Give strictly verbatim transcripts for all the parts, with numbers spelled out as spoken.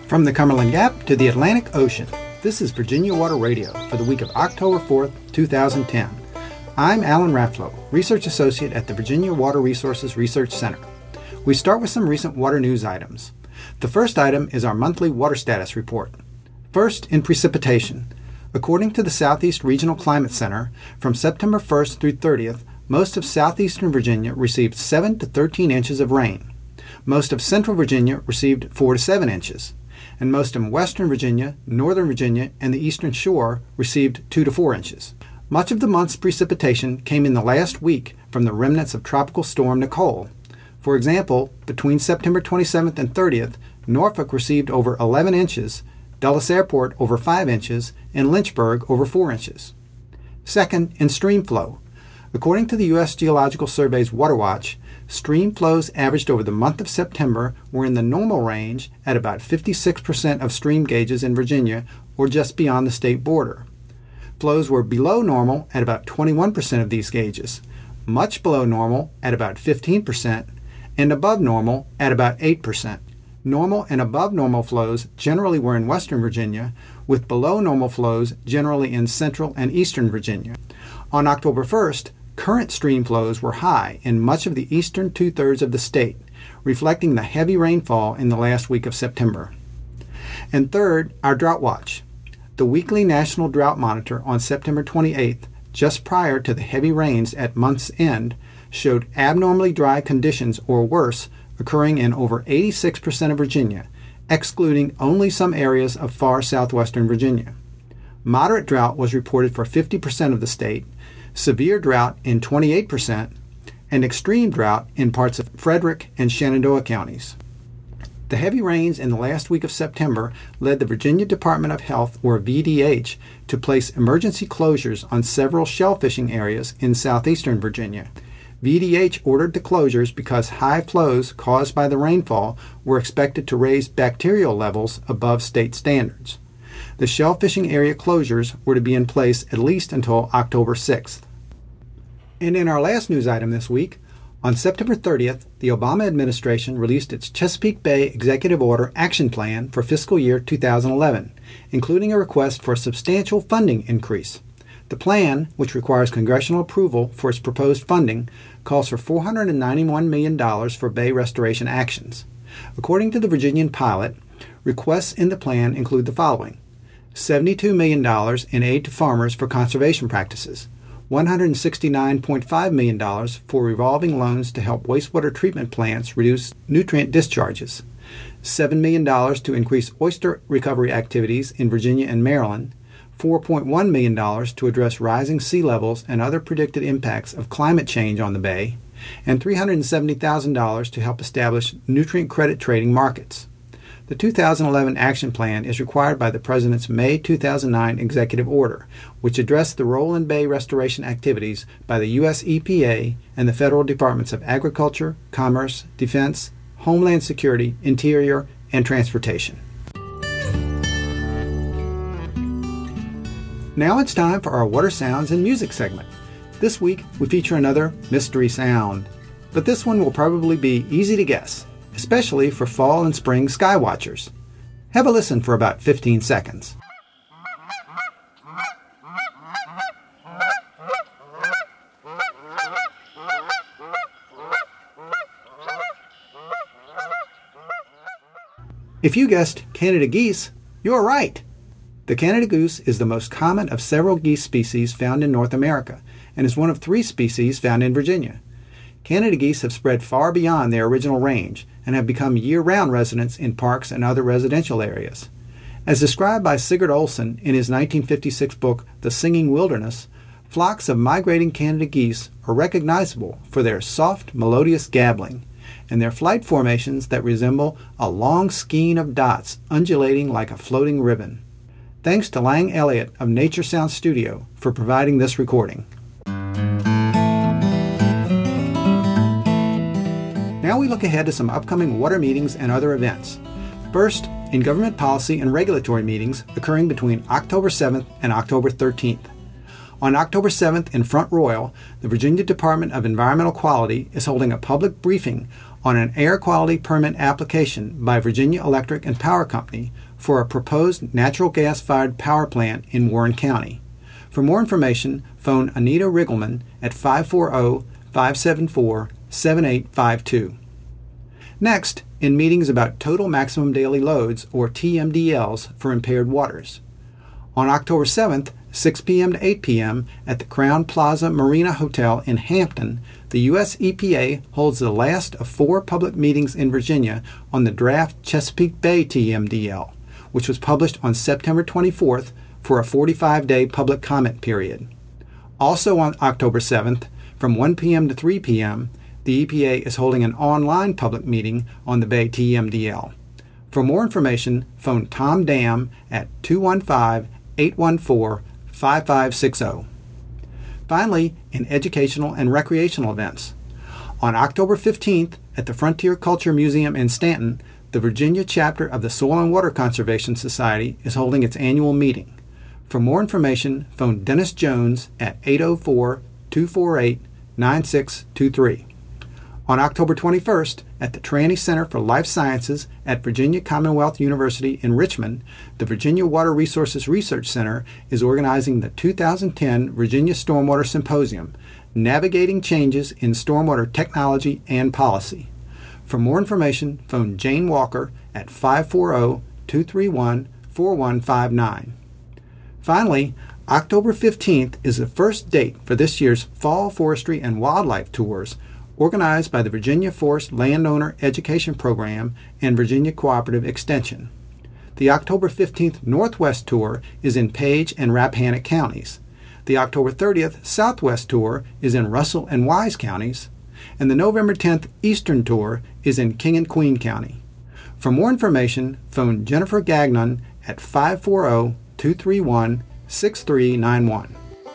From the Cumberland Gap to the Atlantic Ocean, this is Virginia Water Radio for the week of October fourth, two thousand ten. I'm Alan Rafflow, Research Associate at the Virginia Water Resources Research Center. We start with some recent water news items. The first item is our monthly water status report. First, in precipitation. According to the Southeast Regional Climate Center, from September first through thirtieth, most of southeastern Virginia received seven to thirteen inches of rain. Most of central Virginia received four to seven inches. And most of western Virginia, northern Virginia, and the eastern shore received two to four inches. Much of the month's precipitation came in the last week from the remnants of Tropical Storm Nicole. For example, between September twenty-seventh and thirtieth, Norfolk received over eleven inches, Dulles Airport over five inches, and Lynchburg over four inches. Second, in stream flow. According to the U S Geological Survey's Water Watch, stream flows averaged over the month of September were in the normal range at about fifty-six percent of stream gauges in Virginia, or just beyond the state border. Flows were below normal at about twenty-one percent of these gauges, much below normal at about fifteen percent, and above normal at about eight percent. Normal and above normal flows generally were in western Virginia, with below normal flows generally in central and eastern Virginia. On October first, current stream flows were high in much of the eastern two-thirds of the state, reflecting the heavy rainfall in the last week of September. And third, our drought watch. The weekly National Drought Monitor on September twenty-eighth, just prior to the heavy rains at month's end, showed abnormally dry conditions or worse occurring in over eighty-six percent of Virginia, excluding only some areas of far southwestern Virginia. Moderate drought was reported for fifty percent of the state, severe drought in twenty-eight percent, and extreme drought in parts of Frederick and Shenandoah counties. The heavy rains in the last week of September led the Virginia Department of Health, or V D H, to place emergency closures on several shell fishing areas in southeastern Virginia. V D H ordered the closures because high flows caused by the rainfall were expected to raise bacterial levels above state standards. The shell fishing area closures were to be in place at least until October sixth. And in our last news item this week, on September thirtieth, the Obama administration released its Chesapeake Bay Executive Order Action Plan for fiscal year two thousand eleven, including a request for a substantial funding increase. The plan, which requires congressional approval for its proposed funding, calls for four hundred ninety-one million dollars for bay restoration actions. According to the Virginian Pilot, requests in the plan include the following: seventy-two million dollars in aid to farmers for conservation practices, one hundred sixty-nine point five million dollars for revolving loans to help wastewater treatment plants reduce nutrient discharges, seven million dollars to increase oyster recovery activities in Virginia and Maryland, four point one million dollars to address rising sea levels and other predicted impacts of climate change on the bay, and three hundred seventy thousand dollars to help establish nutrient credit trading markets. The two thousand eleven Action Plan is required by the President's May two thousand nine Executive Order, which addressed the role in bay restoration activities by the U S E P A and the Federal Departments of Agriculture, Commerce, Defense, Homeland Security, Interior, and Transportation. Now it's time for our Water Sounds and Music segment. This week we feature another mystery sound, but this one will probably be easy to guess, especially for fall and spring sky watchers. Have a listen for about fifteen seconds. If you guessed Canada geese, you're right. The Canada goose is the most common of several geese species found in North America and is one of three species found in Virginia. Canada geese have spread far beyond their original range and have become year-round residents in parks and other residential areas. As described by Sigurd Olsen in his nineteen fifty-six book, The Singing Wilderness, flocks of migrating Canada geese are recognizable for their soft, melodious gabbling and their flight formations that resemble a long skein of dots undulating like a floating ribbon. Thanks to Lang Elliott of Nature Sound Studio for providing this recording. Now we look ahead to some upcoming water meetings and other events. First, in government policy and regulatory meetings occurring between October seventh and October thirteenth. On October seventh in Front Royal, the Virginia Department of Environmental Quality is holding a public briefing on an air quality permit application by Virginia Electric and Power Company for a proposed natural gas-fired power plant in Warren County. For more information, phone Anita Riggleman at five four zero, five seven four, seven eight five two. Next, in meetings about total maximum daily loads, or T M D Ls, for impaired waters. On October seventh, six p.m. to eight p.m. at the Crown Plaza Marina Hotel in Hampton, the U S E P A holds the last of four public meetings in Virginia on the draft Chesapeake Bay T M D L, which was published on September twenty-fourth for a forty-five day public comment period. Also on October seventh, from one p.m. to three p.m., the E P A is holding an online public meeting on the Bay T M D L. For more information, phone Tom Dam at two one five, eight one four, five five six zero. Finally, in educational and recreational events. On October fifteenth, at the Frontier Culture Museum in Stanton, the Virginia chapter of the Soil and Water Conservation Society is holding its annual meeting. For more information, phone Dennis Jones at eight zero four, two four eight, nine six two three. On October twenty-first, at the Tranny Center for Life Sciences at Virginia Commonwealth University in Richmond, the Virginia Water Resources Research Center is organizing the two thousand ten Virginia Stormwater Symposium, Navigating Changes in Stormwater Technology and Policy. For more information, phone Jane Walker at five four zero, two three one, four one five nine. Finally, October fifteenth is the first date for this year's Fall Forestry and Wildlife Tours, organized by the Virginia Forest Landowner Education Program and Virginia Cooperative Extension. The October fifteenth Northwest Tour is in Page and Rappahannock counties. The October thirtieth Southwest Tour is in Russell and Wise counties. And the November tenth Eastern Tour is in King and Queen County. For more information, phone Jennifer Gagnon at five four zero, two three one, six three nine one.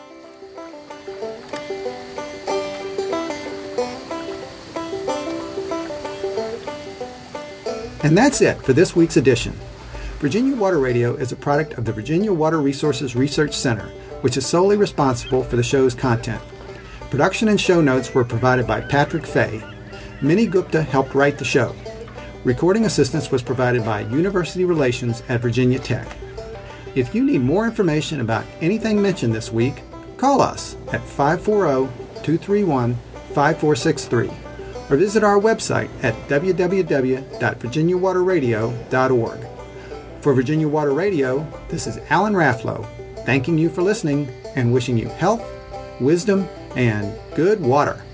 And that's it for this week's edition. Virginia Water Radio is a product of the Virginia Water Resources Research Center, which is solely responsible for the show's content. Production and show notes were provided by Patrick Fay. Minnie Gupta helped write the show. Recording assistance was provided by University Relations at Virginia Tech. If you need more information about anything mentioned this week, call us at five four zero, two three one, five four six three or visit our website at w w w dot virginia water radio dot org. For Virginia Water Radio, this is Alan Rafflow, thanking you for listening and wishing you health, wisdom, and good water.